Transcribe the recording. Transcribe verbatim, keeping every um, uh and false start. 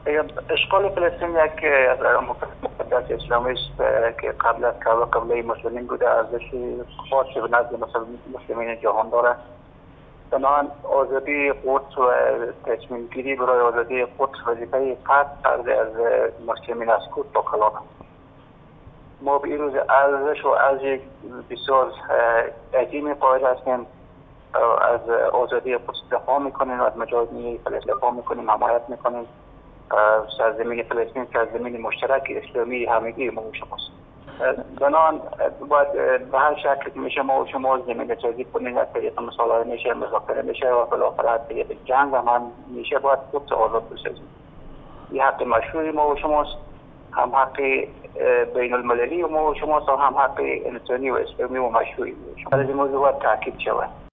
اشغال فلسطین یک از مقدس اسلامی است که قبل از قبله مسلمین بوده، ارزش خاصی به نزد مسلمین جهان داره. بنابراین آزادی قدس و تصمیم گیری برای آزادی قدس وظیفه قطع کرده از مسلمین است تا کلان. ما به این روز ارزش و ارزش بسیار عظیم قائل هستیم، از آزادی قدس دفاع میکنیم و از مجاهدین فلسطین دفاع میکنیم، حمایت میکنیم. سرزمین فلسطین سرزمین مشترک اسلامی همگی ما و شماست. بنابراین باید به هر شکل که میشه ما و شما زمین سازی کنیم، از طریق مصالحه میشه، مذاکره میشه و بالاخره از طریق جنگ هم, هم میشه باید قدس آزاد بسازیم. این حق مشروعی ما و شماست، هم حق بین المللی ما و شماست و هم حق انسانی و اسلامی و مشروعی ما و شماست. از این موضوع باید تاکید شود.